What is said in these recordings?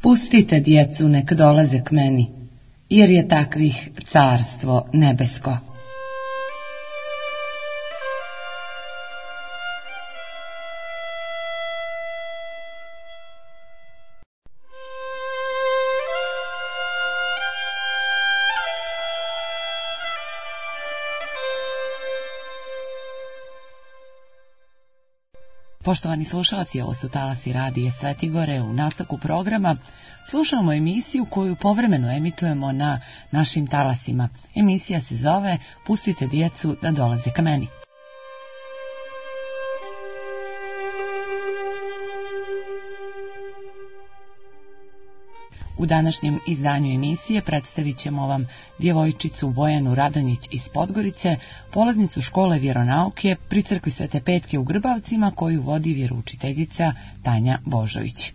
Pustite djecu nek dolaze k meni, jer je takvih carstvo nebesko. Poštovani slušalci, ovo su talasi radija Sveti Gore. U nastavku programa slušamo emisiju koju povremeno emitujemo na našim talasima. Emisija se zove Pustite djecu da dolaze ka meni. U današnjem izdanju emisije predstavit ćemo vam djevojčicu Bojanu Radonjić iz Podgorice, polaznicu škole vjeronauke pri crkvi Svete Petke u Grbavcima, koju vodi vjeroučiteljica Tanja Božović.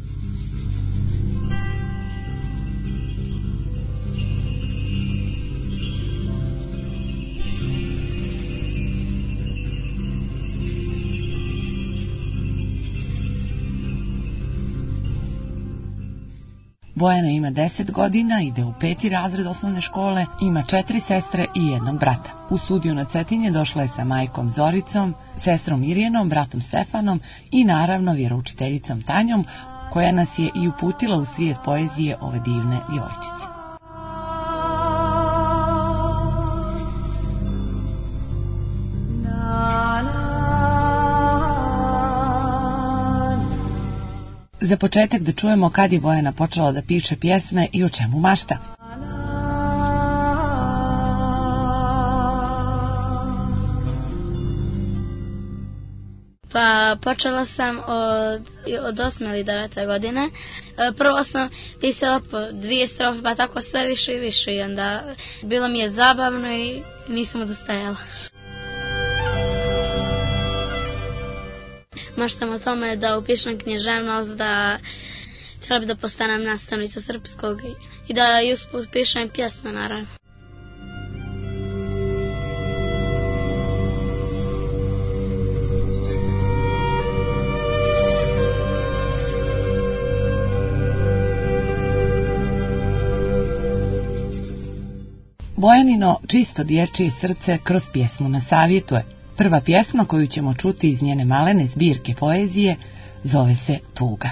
Bojana ima 10 godina, ide u 5. razred osnovne škole, ima 4 sestre i 1 brata. U studiju na Cetinje došla je sa majkom Zoricom, sestrom Mirjenom, bratom Stefanom i naravno vjeroučiteljicom Tanjom, koja nas je i uputila u svijet poezije ove divne djevojčice. Za početak da čujemo kad je Bojana počela da piše pjesme i o čemu mašta. Pa počela sam od 8. ili 9. godine. Prvo sam pisala po 2 strofe, pa tako sve više i više. I onda bilo mi je zabavno i nisam odustajala. Maštam o tome da upišem književnost, da treba bi da postanem nastavnica srpskog i da usput pišem pjesme, naravno. Bojanino čisto dječje srce kroz pjesmu nas savjetuje. Prva pjesma koju ćemo čuti iz njene malene zbirke poezije zove se Tuga.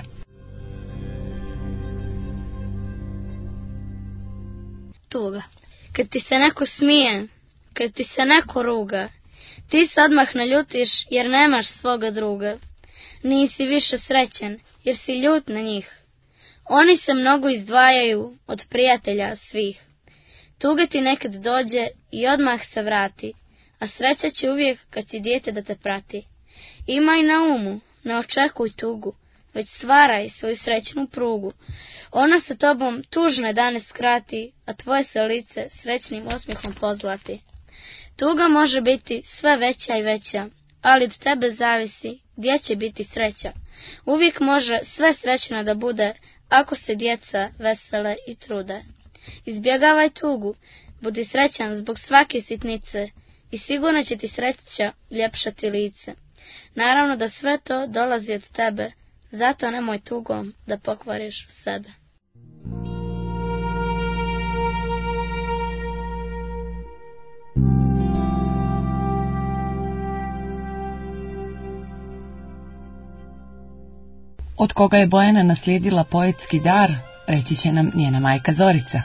Tuga. Kad ti se neko smije, kad ti se neko ruga, ti se odmah naljutiš jer nemaš svoga druga. Nisi više srećen jer si ljut na njih. Oni se mnogo izdvajaju od prijatelja svih. Tuga ti nekad dođe i odmah se vrati, a sreća će uvijek kad si dijete da te prati. Imaj na umu, ne očekuj tugu, već stvaraj svoju srećnu prugu. Ona sa tobom tužne dane skrati, a tvoje se lice srećnim osmijehom pozlati. Tuga može biti sve veća i veća, ali od tebe zavisi gdje će biti sreća. Uvijek može sve srećno da bude, ako se djeca vesele i trude. Izbjegavaj tugu, budi srećan zbog svake sitnice, i sigurno će ti sreća ljepšati lice. Naravno da sve to dolazi od tebe, zato nemoj tugom da pokvariš sebe. Od koga je Bojana naslijedila poetski dar, reći će nam njena majka Zorica.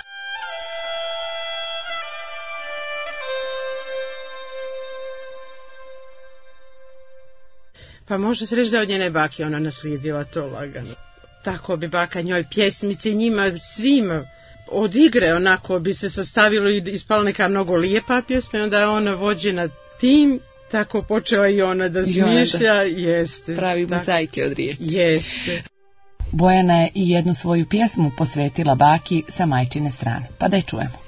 Pa može se reći da od njene bake ona naslijedila to lagano. Tako bi baka njoj pjesmice njima svima od igre onako bi se sastavilo i ispala neka mnogo lijepa pjesma, onda je ona vođena tim, tako počela i ona da smišlja. Jeste. Pravi mozaike od riječi. Jeste. Bojana je i jednu svoju pjesmu posvetila baki sa majčine strane, pa da je čujemo.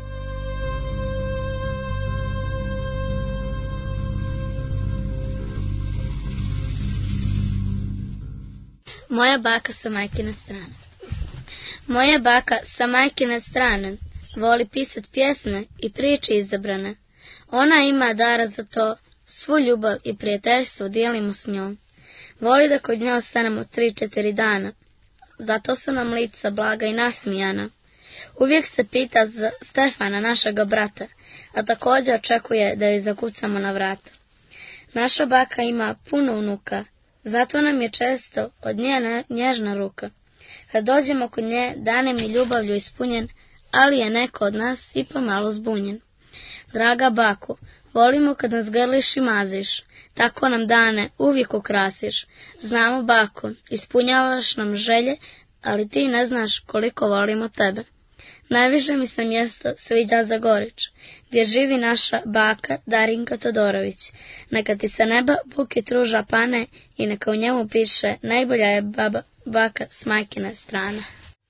Moja baka sa majkine strane. Moja baka sa majkine strane voli pisat pjesme i priče izabrane. Ona ima dara za to, svu ljubav i prijateljstvo dijelimo s njom. Voli da kod nje ostanemo 3-4 dana, zato su nam lica blaga i nasmijana. Uvijek se pita za Stefana, našega brata, a također očekuje da joj zakucamo na vrata. Naša baka ima puno unuka, zato nam je često od nje nježna ruka. Kad dođemo kod nje, danem i ljubavlju ispunjen, ali je neko od nas i pomalo zbunjen. Draga bako, volimo kad nas grliš i maziš, tako nam dane uvijek ukrasiš. Znamo, bako, ispunjavaš nam želje, ali ti ne znaš koliko volimo tebe. Najviše mi se mjesto sviđa Zagorić, gdje živi naša baka Darinka Todorović. Neka ti se neba bukit ruža pane i neka u njemu piše najbolja je baka s majkine strane.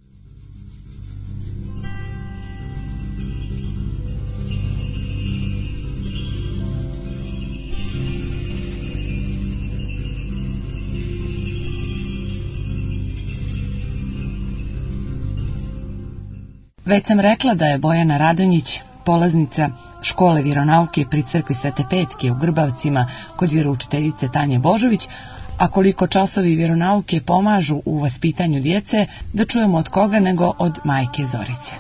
Već sam rekla da je Bojana Radonjić polaznica škole vjeronauke pri crkvi Svete Petke u Grbavcima kod vjeroučiteljice Tanje Božović, a koliko časovi vjeronauke pomažu u vaspitanju djece, da čujemo od koga nego od majke Zorice.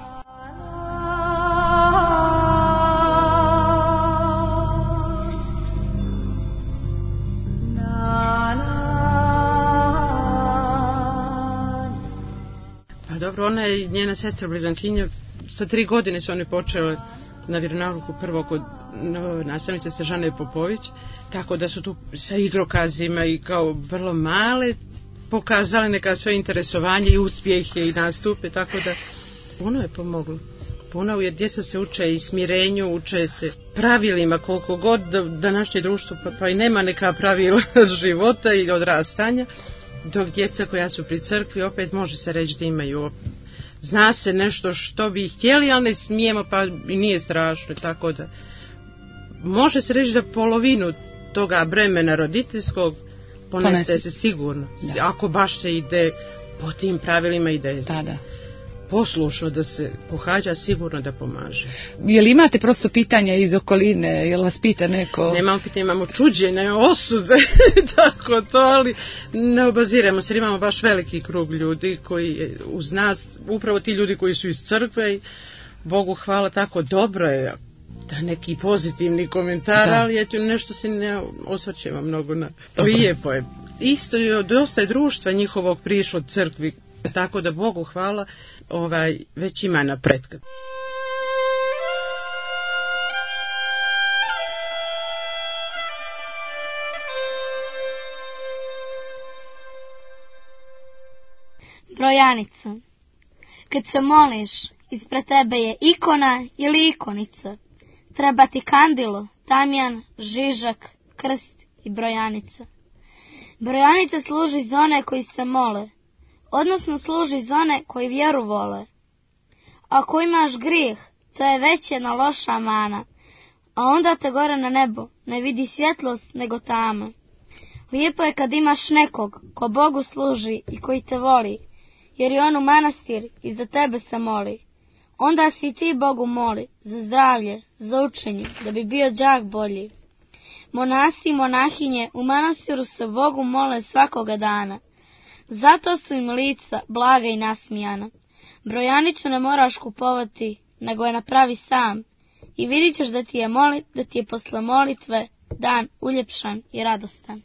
Dobro, ona je njena sestra blizankinja, sa 3 godine su one počele na vjeronauku prvo kod nastavnice Stežane Popović, tako da su tu sa igrokazima i kao vrlo male pokazale neka svoje interesovanje i uspjehe i nastupe, tako da puno je pomoglo. Puno, jer djeca se uče i smirenju, uče se pravilima, koliko god današnje društvo pa i nema neka pravila života i odrastanja, dok djeca koja su pri crkvi opet može se reći da imaju, zna se nešto što bi htjeli, ali ne smijemo, pa i nije strašno, tako da može se reći da polovinu toga bremena roditeljskog ponese se sigurno, da. Ako baš se ide po tim pravilima ide da. Poslušno da se pohađa, sigurno da pomaže. Jel imate prosto pitanja iz okoline, jel vas pita neko? Nemamo pitanja, imamo čuđenje, osude, tako to, ali ne obaziramo se, imamo baš veliki krug ljudi koji uz nas, upravo ti ljudi koji su iz crkve i Bogu hvala, tako dobro je da neki pozitivni komentar, ali eto, nešto se ne osvrćemo mnogo na to. Lijepo je. Isto je, dosta je društva njihovog prišlo crkvi, tako da Bogu hvala, već ima napretka. Brojanica. Kad se moliš, ispred tebe je ikona ili ikonica. Treba ti kandilo, tamjan, žižak, krst i brojanica. Brojanica služi za one koji se mole, odnosno služi za one koji vjeru vole. Ako imaš grijeh, to je već jedna loša mana, a onda te gore na nebo ne vidi svjetlost nego tama. Lijepo je kad imaš nekog ko Bogu služi i koji te voli, jer je on u manastir i za tebe se moli. Onda si ti Bogu moli za zdravlje, za učenje, da bi bio đak bolji. Monasi i monahinje u manastiru se Bogu mole svakoga dana. Zato su im lica blaga i nasmijana. Brojanicu ne moraš kupovati, nego je napravi sam. I vidit ćeš da ti je posle molitve dan uljepšan i radostan.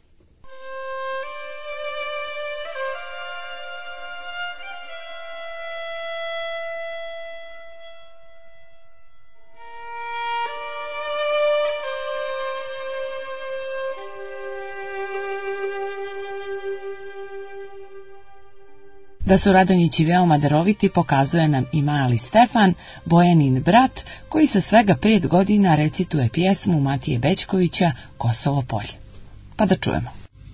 Da su Radonjići veoma daroviti pokazuje nam i mali Stefan, Bojanin brat, koji sa svega 5 godina recituje pjesmu Matije Bećkovića Kosovo polje. Pa da čujemo.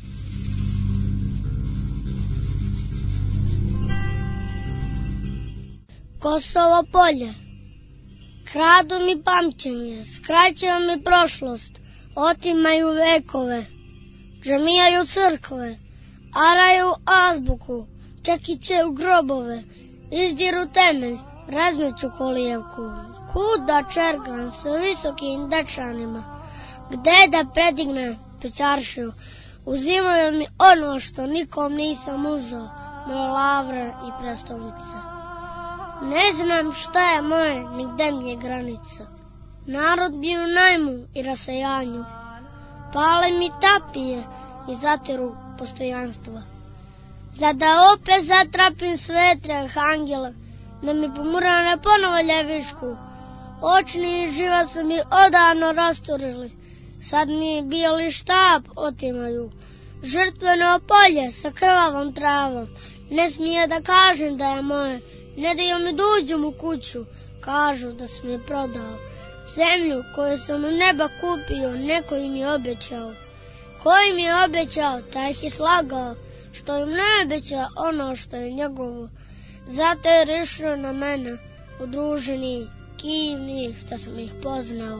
Kosovo polje. Kradu mi pamćenje, skraćaju mi prošlost, otimaju vekove, džamijaju crkve, araju azbuku, čekiće u grobove, izdiru temelj, razmeću kolijevku. Kuda čergan sa visokim dečanima, gde da predignem pećaršiju, uzimaju mi ono što nikom nisam uzeo, moj Lavran i prestolnica. Ne znam šta je moje, ni gde mi je granica. Narod bi u najmu i rasajanju, pale mi tapije i zatiru postojanstva. Za da opet zatrapim svetre arhangela, da mi pomurane ponovo ljevišku. Očni i živa su mi odavno rasturili, sad mi bijeli štab otimaju. Žrtveno polje sa krvavom travom, ne smije da kažem da je moje, ne daju mi da uđem u kuću, kažu da su mi prodao. Zemlju koju sam u neba kupio, neko im je obećao. Ko im je obećao, taj ih je slagao, što im ne obeća ono što je njegovo. Zato je rešio na mene, udruženi, kivni, što sam ih poznao.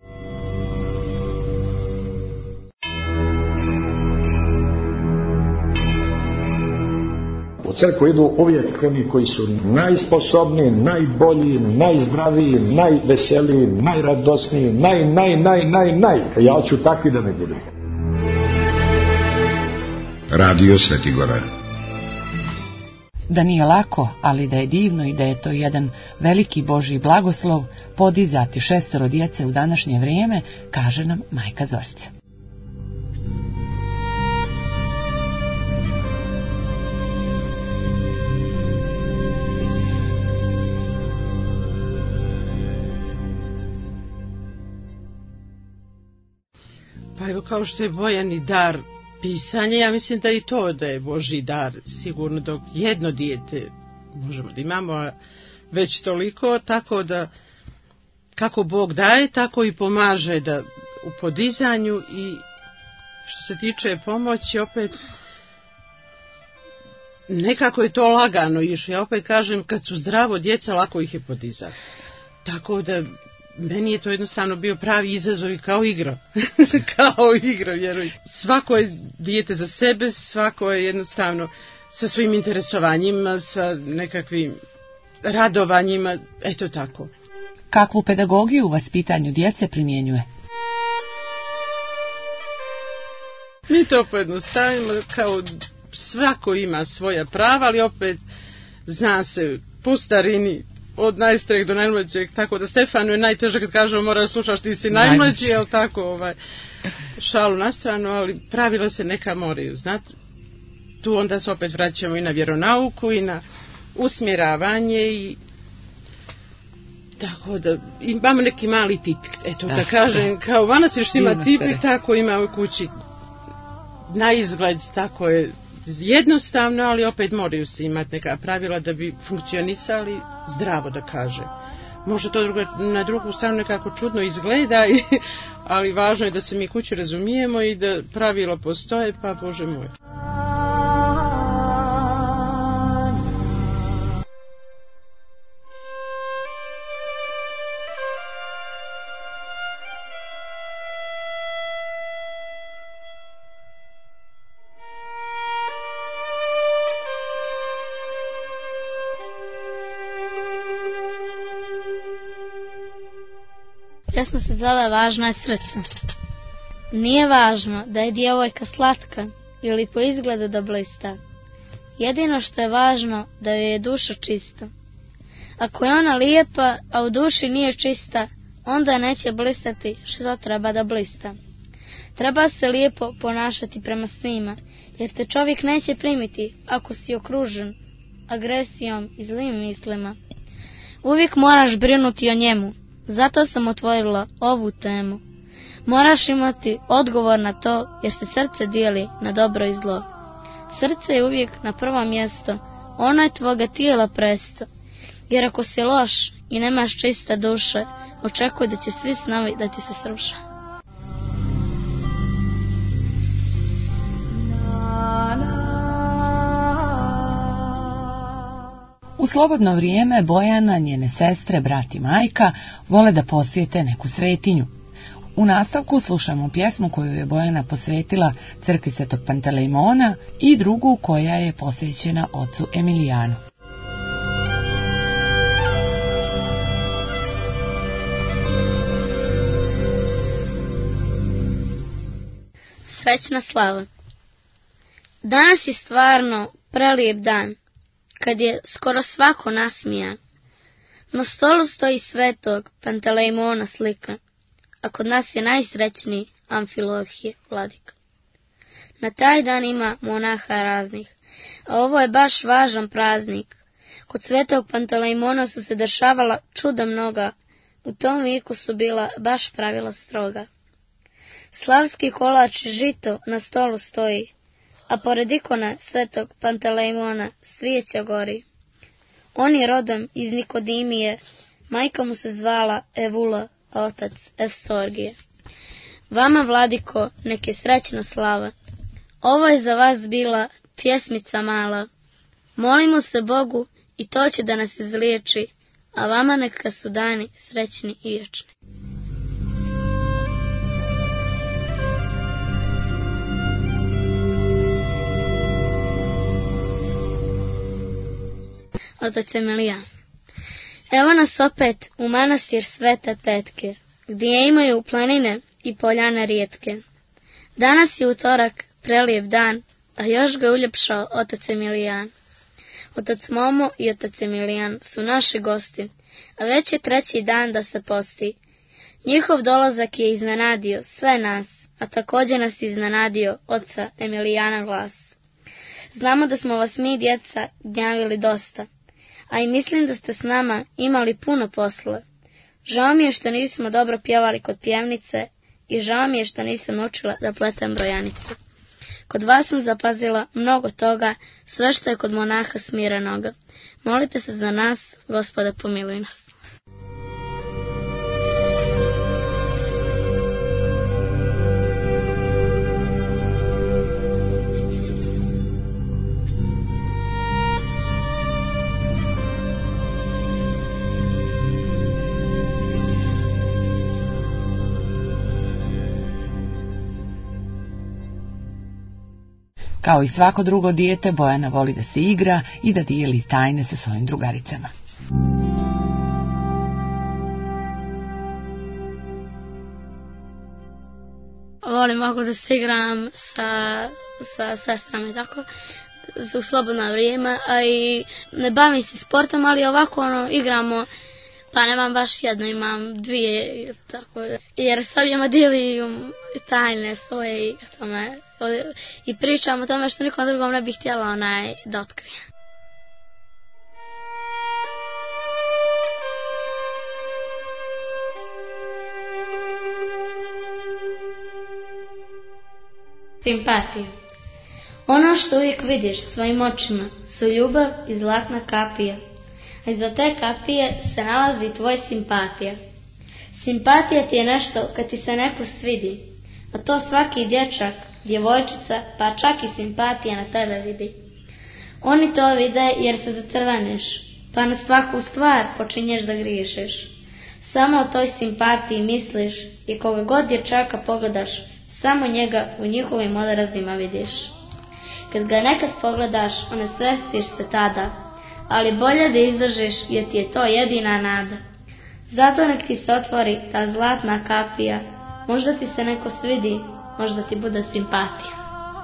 U crkvu idu uvijek oni koji su najsposobniji, najbolji, najzdraviji, najveseliji, najradosniji, naj. Ja hoću takvi da ne budu. Radio Svetigora. Da nije lako, ali da je divno i da je to jedan veliki Božji blagoslov podizati 6 djece u današnje vrijeme, kaže nam majka Zorica. Pa evo, kao što je Bojani dar pisanje, ja mislim da i to da je Božji dar, sigurno dok jedno dijete možemo da imamo, već toliko, tako da kako Bog daje, tako i pomaže da u podizanju. I što se tiče pomoći, opet nekako je to lagano išlo. Ja opet kažem, kad su zdravo djeca, lako ih je podizati. Tako da meni je to jednostavno bio pravi izazov i kao igra. Kao igra, vjeruj. Svako je dijete za sebe, svako je jednostavno sa svojim interesovanjima, sa nekakvim radovanjima, eto tako. Kakvu pedagogiju u vaspitanju djece primjenjuje? Mi to pojednostavimo, kao svako ima svoja prava, ali opet zna se po starini, od najstarijeg do najmlađeg, tako da Stefanu je najteže kad kažemo mora slušaš ti si najmlađi, jel tako, šalu na stranu, ali pravila se neka moraju znati. Tu onda se opet vraćamo i na vjeronauku i na usmjeravanje i tako da imamo neki mali tipik, eto da kažem, kao u manastirštvu ima tipik, tako ima u kući na izgled, tako je jednostavno, ali opet moraju se imati neka pravila da bi funkcionisali zdravo, da kaže. Može to na drugu stranu nekako čudno izgleda, ali važno je da se mi kući razumijemo i da pravila postoje, pa Bože moj. Pjesma se zove Važno je srce. Nije važno da je djevojka slatka ili po izgledu da blista. Jedino što je važno da joj je duša čista. Ako je ona lijepa, a u duši nije čista, onda neće blistati što treba da blista. Treba se lijepo ponašati prema svima, jer te čovjek neće primiti ako si okružen agresijom i zlim mislima. Uvijek moraš brinuti o njemu. Zato sam otvorila ovu temu. Moraš imati odgovor na to, jer se srce dijeli na dobro i zlo. Srce je uvijek na prvo mjesto, ono je tvoga tijela presto. Jer ako si loš i nemaš čiste duše, očekuj da će svi snovi da ti se sruše. U slobodno vrijeme Bojana, njene sestre, brat i majka vole da posjete neku svetinju. U nastavku slušamo pjesmu koju je Bojana posvetila crkvi Svetog Pantelejmona i drugu koja je posvećena ocu Emilijanu. Srećna slava. Danas je stvarno prelijep dan, kad je skoro svako nasmijan. Na stolu stoji svetog Pantelejmona slika, a kod nas je najsrećniji Amfilohije, vladika. Na taj dan ima monaha raznih, a ovo je baš važan praznik. Kod svetog Pantelejmona su se dešavala čuda mnoga, u tom viku su bila baš pravila stroga. Slavski kolač i žito na stolu stoji, a pored ikone svetog Pantelejmona svijeća gori. On je rodom iz Nikodimije, majka mu se zvala Evula, a otac Evstorgije. Vama, vladiko, neke srećna slava. Ovo je za vas bila pjesmica mala. Molimo se Bogu i to će da nas izliječi, a vama neka su dani srećni i vječni. Otac Emilijan. Evo nas opet u manastir Svete Petke, gdje imaju planine i poljane rijetke. Danas je utorak, prelijep dan, a još ga uljepšao otac Emilijan. Otac Momo i otac Emilijan su naši gosti, a već je 3. dan da se posti. Njihov dolazak je iznenadio sve nas, a također nas iznenadio oca Emilijana glas. Znamo da smo vas mi, djeca, gnjavili dosta, a i mislim da ste s nama imali puno posla. Žao mi je što nismo dobro pjevali kod pjevnice i žao mi je što nisam naučila da pletem brojanice. Kod vas sam zapazila mnogo toga, sve što je kod monaha smirenoga. Molite se za nas, Gospode, pomiluj nas. Kao i svako drugo dijete, Bojana voli da se igra i da dijeli tajne sa svojim drugaricama. Volim ovako da se igram sa sestrama i tako, u slobodno vrijeme, a i ne bavim se sportom, ali ovako igramo, pa nemam baš jedno, imam dvije, tako, jer s objema dijelim tajne svoje i pričam o tome što nikom drugom ne bih htjela da otkrije. Simpatija. Ono što uvijek vidiš svojim očima su ljubav i zlatna kapija, a iza te kapije se nalazi tvoj simpatija. Simpatija ti je nešto kad ti se neko svidi, a to svaki dječak, djevojčica, pa čak i simpatija na tebe vidi. Oni to vide jer se zacrveniš, pa na svaku stvar počinješ da griješeš. Samo o toj simpatiji misliš i koga god dječaka pogledaš, samo njega u njihovim odrazima vidiš. Kad ga nekad pogledaš, onesvestiš se tada, ali bolje da izdržiš jer ti je to jedina nada. Zato nek ti se otvori ta zlatna kapija, možda ti se neko svidi, možda ti bude simpatija.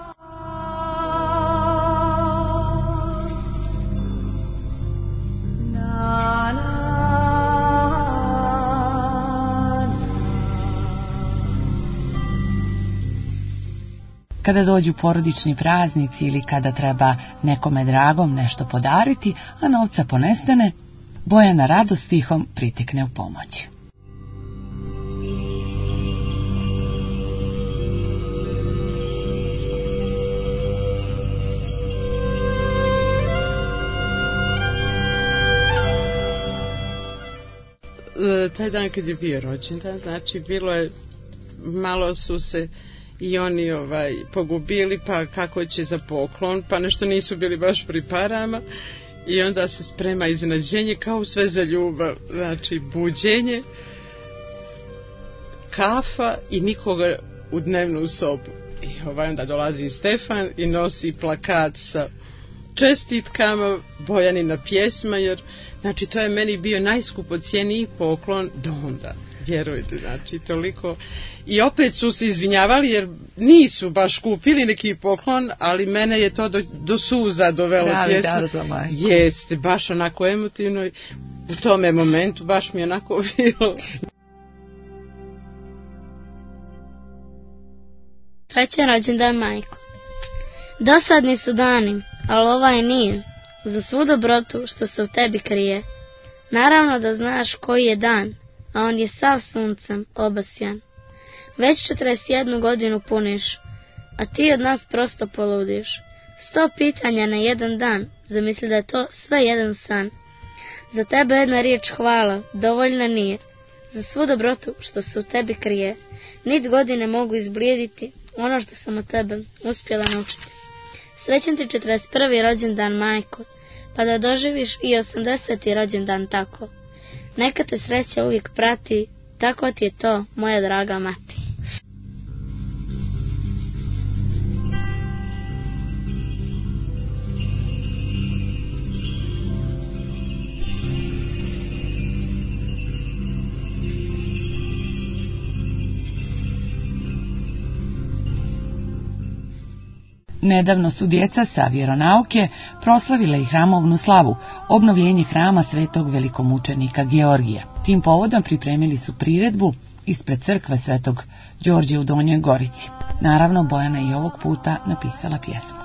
Kada dođu porodični praznici ili kada treba nekome dragom nešto podariti, a novca ponestane, Bojana rado stihom pritekne u pomoć. Taj dan kad je bio rođendan, znači bilo je, malo su se i oni pogubili, pa kako će za poklon, pa nešto nisu bili baš pri parama i onda se sprema iznenađenje kao sve za ljubav, znači buđenje, kafa i nikoga u dnevnu sobu. I onda dolazi Stefan i nosi plakat sa čestitkama, Bojanina pjesma, jer znači to je meni bio najskupocijeniji poklon do onda. Vjerujte, znači toliko. I opet su se izvinjavali jer nisu baš kupili neki poklon, ali mene je to do suza dovelo pjesma. Jeste, baš onako emotivno. U tome momentu baš mi je onako bilo. Srećan rođendan, majko. Dosadni su dani, ali ovaj nije, za svu dobrotu što se u tebi krije. Naravno da znaš koji je dan, a on je sav suncem obasjan. Već 41 godinu puniš, a ti od nas prosto poludiš. 100 pitanja na jedan dan, zamisli da je to sve jedan san. Za tebe jedna riječ hvala dovoljna nije, za svu dobrotu što se u tebi krije. Nit godine mogu izblijediti ono što sam od tebe uspjela naučiti. Srećan ti 41. rođendan, majko, pa da doživiš i 80. rođendan tako. Neka te sreća uvijek prati, tako ti je to, moja draga mati. Nedavno su djeca sa vjeronauke proslavile i hramovnu slavu, obnovljenje hrama svetog velikomučenika Georgija. Tim povodom pripremili su priredbu ispred crkve svetog Đorđe u Donjoj Gorici. Naravno, Bojana je i ovog puta napisala pjesmu.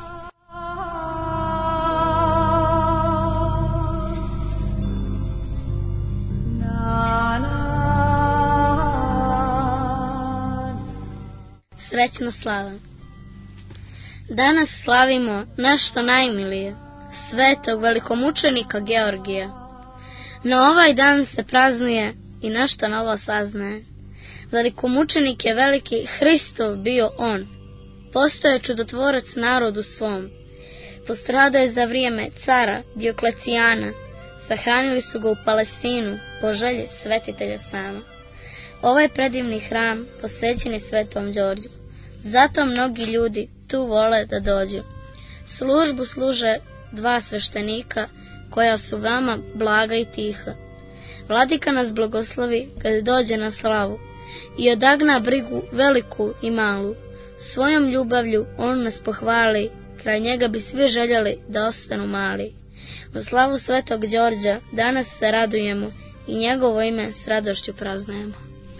Srećno slava. Danas slavimo nešto najmilije, svetog velikomučenika Georgija. Na ovaj dan se praznuje i nešto novo saznaje. Velikomučenik je veliki Hristov bio on. Postao je čudotvorac narodu svom. Postradao je za vrijeme cara Dioklecijana. Sahranili su ga u Palestinu po želji svetitelja sama. Ovaj predivni hram posvećen je svetom Đorđu. Zato mnogi ljudi tu vole da dođu. Službu služe 2 sveštenika koja su veoma blaga i tiha. Vladika nas blagoslovi kad dođe na slavu i odagna brigu veliku i malu. Svojom ljubavlju on nas pohvali, kraj njega bi svi željeli da ostanu mali. U slavu svetog Đorđa danas se radujemo i njegovo ime s radošću praznujemo.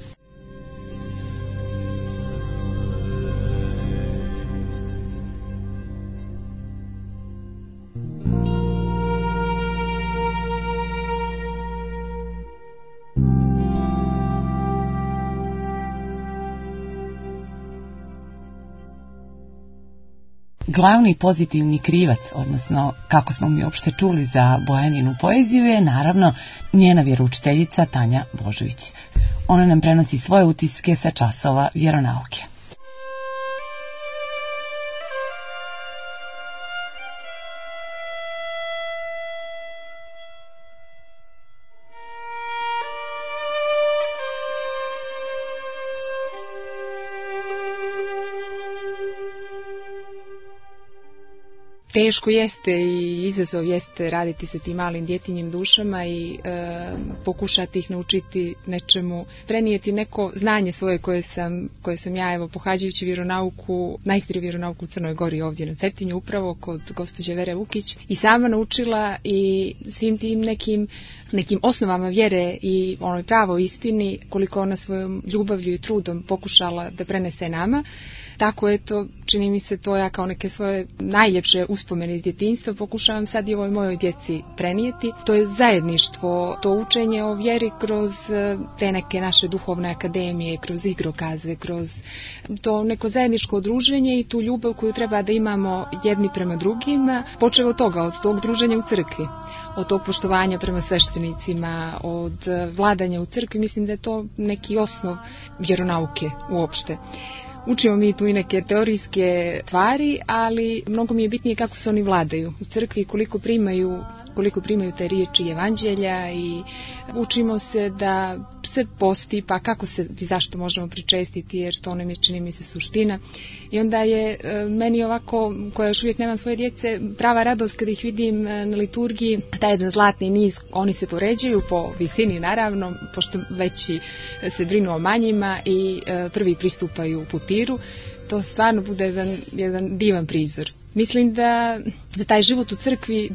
Glavni pozitivni krivac, odnosno kako smo mi uopšte čuli za Bojaninu poeziju, je naravno njena vjeroučiteljica Tanja Božović. Ona nam prenosi svoje utiske sa časova vjeronauke. Teško jeste i izazov jeste raditi sa tim malim djetinjim dušama i pokušati ih naučiti nečemu, prenijeti neko znanje svoje koje sam ja, evo, pohađajući vjeronauku, najstariju vjeronauku u Crnoj Gori ovdje na Cetinju, upravo kod gospođe Vere Vukić, i sama naučila i svim tim nekim osnovama vjere i onoj pravoj istini, koliko ona svojom ljubavlju i trudom pokušala da prenese nama. Tako eto, čini mi se to, ja kao neke svoje najljepše uspomene iz djetinjstva pokušavam sad i ovoj mojoj djeci prenijeti. To je zajedništvo, to učenje o vjeri kroz te neke naše duhovne akademije, kroz igrokaze, kroz to neko zajedničko druženje i tu ljubav koju treba da imamo jedni prema drugima, počev od toga, od tog druženja u crkvi, od tog poštovanja prema sveštenicima, od vladanja u crkvi. Mislim da je to neki osnov vjeronauke uopšte. Učimo mi tu i neke teorijske tvari, ali mnogo mi je bitnije kako se oni vladaju u crkvi, koliko primaju te riječi evanđelja, i učimo se da se posti, pa kako se i zašto možemo pričestiti, jer to nam je, čini mi se, suština. I onda je meni ovako, koja još uvijek nemam svoje djece, prava radost kada ih vidim na liturgiji, taj jedan zlatni niz, oni se poređuju po visini naravno, pošto veći se brinu o manjima i prvi pristupaju putiru. To stvarno bude jedan divan prizor. Mislim da taj život u crkvi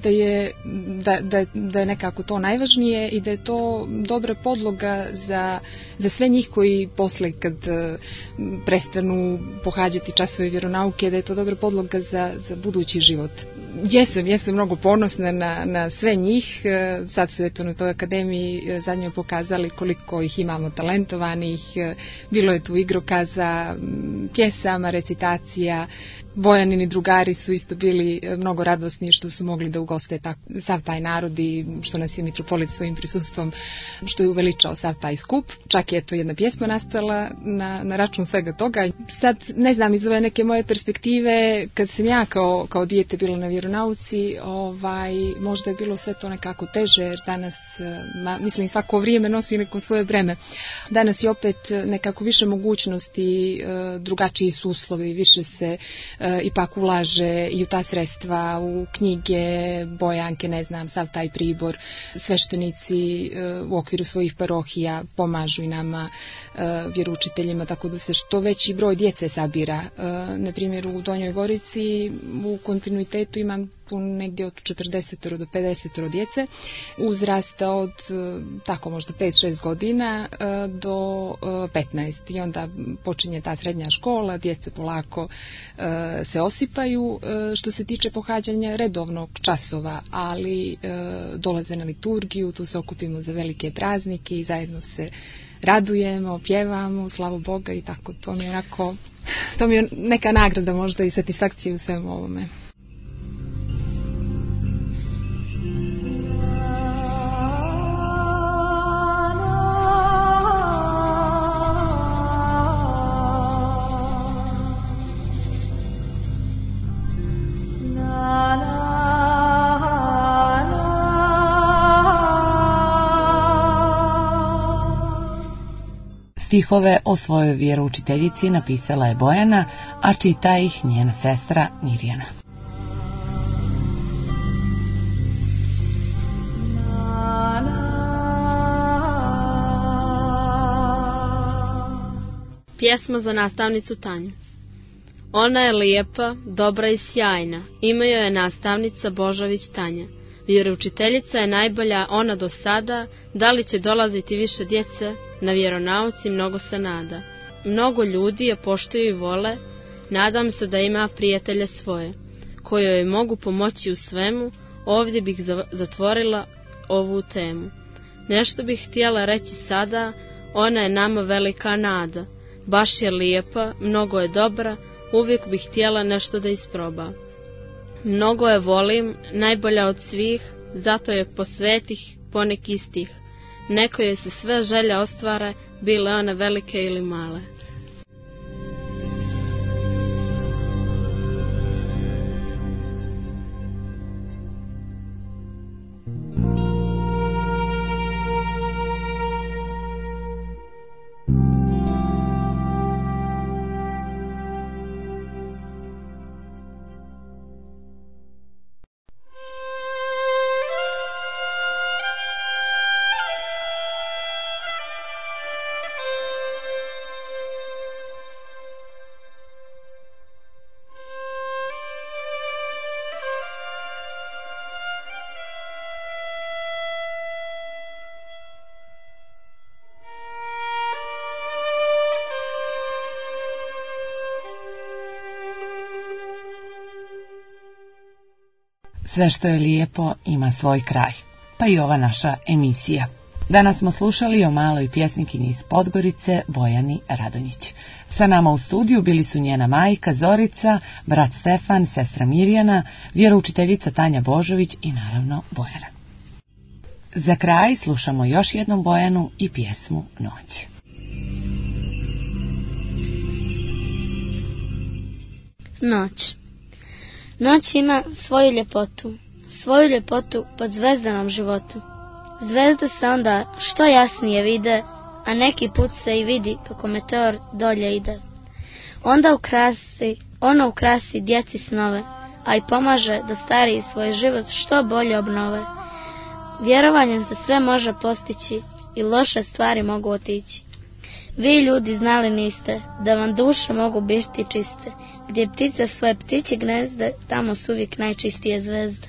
da je nekako to najvažnije i da je to dobra podloga za sve njih koji posle kad prestanu pohađati časove vjeronauke, da je to dobra podloga za budući život. Jesam mnogo ponosna na sve njih. Sad su eto na toj akademiji zadnje pokazali koliko ih imamo talentovanih. Bilo je tu igrokaza, pjesama, recitacija. Bojanini drugari su isto bili mnogo radosni što su mogli da ugoste sav taj narod i što nas je mitropolit svojim prisustvom, što je uveličao sav taj skup. Čak je to jedna pjesma nastala na račun svega toga. Sad ne znam, iz ove neke moje perspektive, kad sam ja kao dijete bila na vjeronauci, možda je bilo sve to nekako teže, jer danas, mislim, svako vrijeme nosi neko svoje breme. Danas je opet nekako više mogućnosti, drugačiji su uslovi, više se ipak ulaže i u ta sredstva, u knjige, bojanke, ne znam, sav taj pribor. Sveštenici u okviru svojih parohija pomažu i nama, vjeroučiteljima, tako da se što veći broj djece sabira. Na primjer, u Donjoj Gorici u kontinuitetu imam negdje od 40 do 50 djece, uzrasta od tako možda 5-6 godina do 15 i onda počinje ta srednja škola, djece polako se osipaju što se tiče pohađanja redovnog časova, ali dolaze na liturgiju, tu se okupimo za velike praznike i zajedno se radujemo, pjevamo, slavu Boga i tako. To mi je neka nagrada možda i satisfakcija u svemu ovome. Stihove o svojoj vjeroučiteljici napisala je Bojana, a čita ih njena sestra Mirjana. Pjesma za nastavnicu Tanju. Ona je lijepa, dobra i sjajna, ima joj je nastavnica Božović Tanja. Vjeroučiteljica je najbolja ona do sada, da li će dolaziti više djece, na vjeronauci mnogo se nada. Mnogo ljudi je poštuju i vole, nadam se da ima prijatelje svoje, koji joj mogu pomoći u svemu. Ovdje bih zatvorila ovu temu. Nešto bih htjela reći sada, ona je nama velika nada. Baš je lijepa, mnogo je dobra, uvijek bih htjela nešto da isproba. Mnogo je volim, najbolja od svih, zato je posvetih poneki stih. Neko joj se sve želje ostvare, bile one velike ili male. Sve što je lijepo ima svoj kraj, pa i ova naša emisija. Danas smo slušali o maloj pjesnikinji iz Podgorice, Bojani Radonjić. Sa nama u studiju bili su njena majka Zorica, brat Stefan, sestra Mirjana, vjeroučiteljica Tanja Božović i naravno Bojana. Za kraj slušamo još jednom Bojanu i pjesmu Noć. Noć. Noć ima svoju ljepotu pod zvezdanom životu. Zvezde se onda što jasnije vide a neki put se i vidi kako meteor dolje ide. Ono ukrasi djeci snove, a i pomaže da stariji svoj život što bolje obnove. Vjerovanjem se sve može postići i loše stvari mogu otići. Vi ljudi znali niste da vam duše mogu biti čiste, gdje ptice svoje ptiće gnezde, tamo su uvijek najčistije zvezde.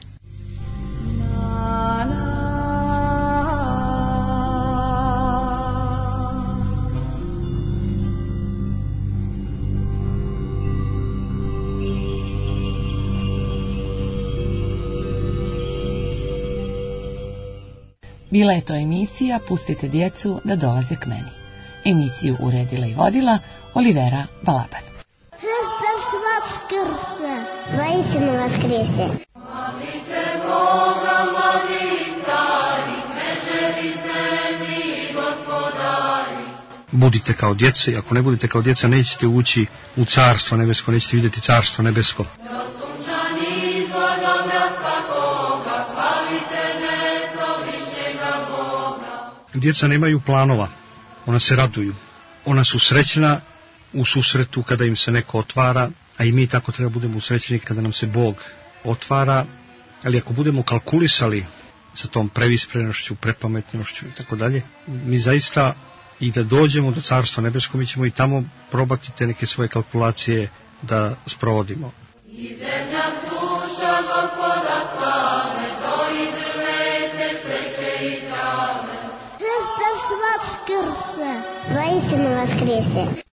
Bila je to emisija Pustite djecu da dolaze k meni. Emisiju uredila i vodila Olivera Balaban. Hristos Vaskrse, voistinu Vaskrese. Molite Boga, mladi stari, večeri zemlji gospodari. Budite kao djeca, i ako ne budete kao djeca, nećete ući u carstvo nebesko, nećete vidjeti carstvo nebesko. Sunčani izvor dobra svakoga, hvalite djeco višega Boga. Djeca nemaju planova, ona se raduju. Ona su srećna u susretu kada im se neko otvara, a i mi tako treba budemo usrećeni kada nam se Bog otvara, ali ako budemo kalkulisali sa tom previsprenošću, prepametnošću i tako dalje, mi zaista i da dođemo do Carstva nebesko, mi ćemo i tamo probati te neke svoje kalkulacije da sprovodimo. I zemlja sluša Gospoda slave, to i drveće, cveće i trave. Hristos Vaskrse, voistinu Vaskrese.